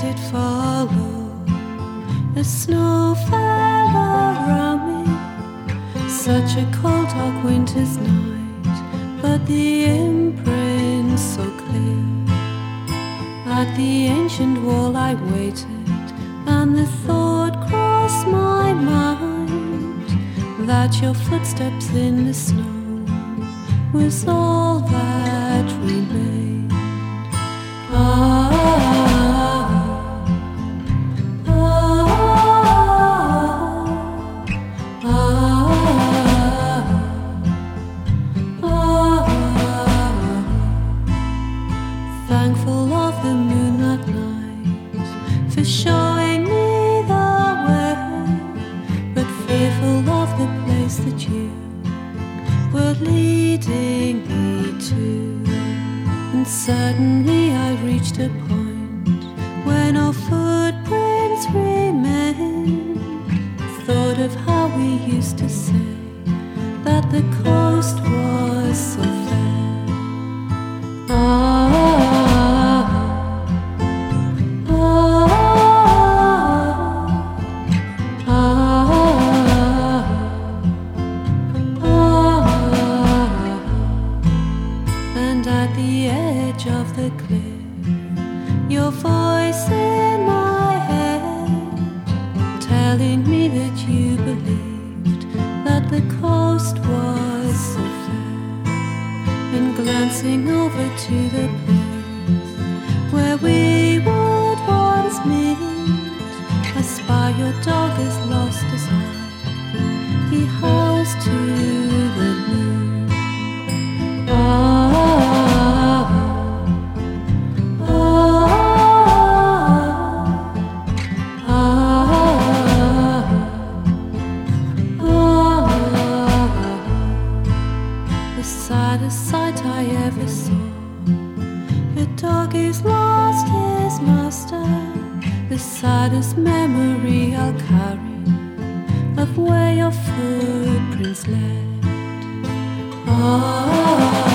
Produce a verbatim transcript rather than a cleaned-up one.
did follow. The snow fell around me, such a cold dark winter's night, but the imprint so clear. At the ancient wall I waited, and the thought crossed my mind that your footsteps in the snow was all that remained. Ah, ah, ah, ah, ah. Thankful of the moon that night for showing me the way, but fearful of the place that you were leading me to. And suddenly I reached a point where no footprints remained. Thought of how we used to say that the coast was so fair. Ah, at the edge of the cliff, your voice in my head, telling me that you believed that the coast was so fair. And glancing over to the place where we would once meet, I spy your dog as lost as I, he howls to the moon. Ah, the saddest sight I ever saw. A dog is lost his master. The saddest memory I'll carry of where your footprints led. Ah.